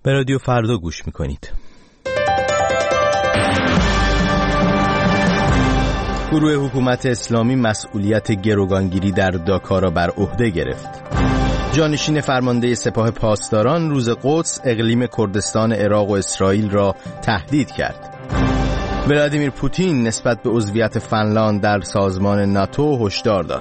به رادیو فردا گوش میکنید. گروه حکومت اسلامی مسئولیت گروگانگیری در داکا را بر عهده گرفت. جانشین فرمانده سپاه پاسداران روز قدس اقلیم کردستان عراق و اسرائیل را تهدید کرد. ولادیمیر پوتین نسبت به عضویت فنلاند در سازمان ناتو هشدار داد.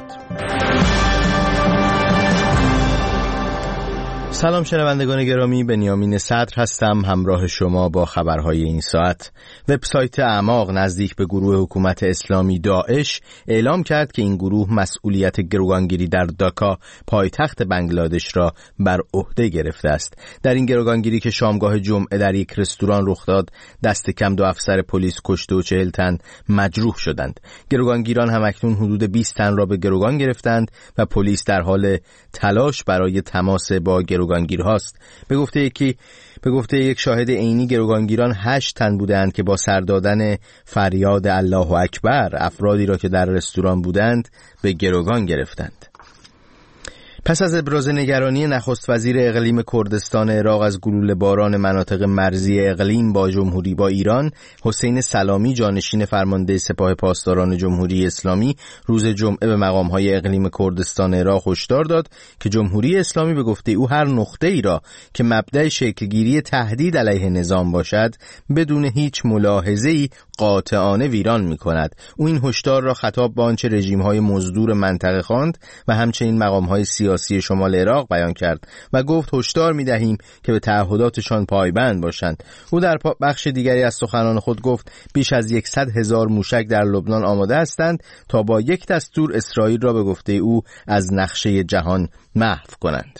سلام شنوندگان گرامی، بنیامین صدر هستم، همراه شما با خبرهای این ساعت. وبسایت اعماق نزدیک به گروه حکومت اسلامی داعش اعلام کرد که این گروه مسئولیت گروگانگیری در داکا پایتخت بنگلادش را بر عهده گرفته است. در این گروگانگیری که شامگاه جمعه در یک رستوران رخ داد، دست کم 2 افسر پلیس کشته و 40 تن مجروح شدند. گروگانگیران همکنون حدود 20 تن را به گروگان گرفتند و پلیس در حال تلاش برای تماس با گروگانگیرهاست. به گفته یک شاهد عینی، گروگانگیران 8 تن بودند که با سر دادن فریاد الله اکبر افرادی را که در رستوران بودند به گروگان گرفتند. پس از ابراز نگرانی نخست وزیر اقلیم کردستان عراق از گلوله باران مناطق مرزی اقلیم با جمهوری با ایران، حسین سلامی جانشین فرمانده سپاه پاسداران جمهوری اسلامی روز جمعه به مقام‌های اقلیم کردستان عراق هشدار داد که جمهوری اسلامی به گفته او هر نقطه‌ای را که مبدأ شکلگیری تهدید علیه نظام باشد بدون هیچ ملاحظه‌ای قاطعانه ویران می‌کند. او این هشدار را خطاب به آنچه رژیم‌های مزدور منطقه خواند و همچنین مقام‌های سیاسی شمال عراق بیان کرد و گفت هشدار می‌دهیم که به تعهداتشان پایبند باشند. او در بخش دیگری از سخنان خود گفت بیش از 100,000 موشک در لبنان آماده هستند تا با یک دستور اسرائیل را به گفته او از نقشه جهان محو کنند.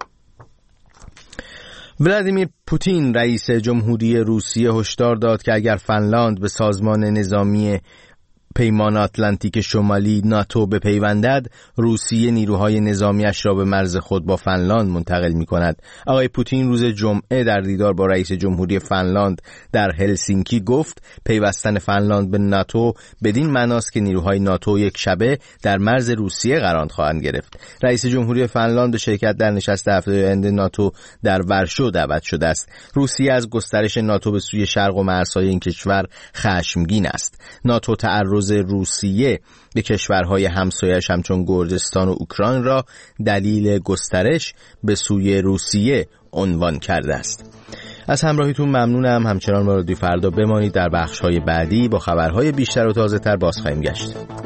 ولادیمیر پوتین رئیس جمهوری روسیه هشدار داد که اگر فنلاند به سازمان نظامی پیمان آتلانتیک شمالی ناتو بپیوندد، روسیه نیروهای نظامیش را به مرز خود با فنلاند منتقل می کند. آقای پوتین روز جمعه در دیدار با رئیس جمهوری فنلاند در هلسینکی گفت پیوستن فنلاند به ناتو بدین معناست که نیروهای ناتو یک شبه در مرز روسیه قرار خواهند گرفت. رئیس جمهوری فنلاند به شرکت در نشست هفته آینده ناتو در ورشو دعوت شده است. روسیه از گسترش ناتو به سوی شرق و مرزهای این کشور خشمگین است. ناتو تعرض روسیه به کشورهای همسایه‌اش همچون گرجستان و اوکراین را دلیل گسترش به سوی روسیه عنوان کرده است. از همراهیتون ممنونم. همچنان با رادیو فردا بمانید. در بخش‌های بعدی با خبرهای بیشتر و تازه‌تر باز خواهیم گشت.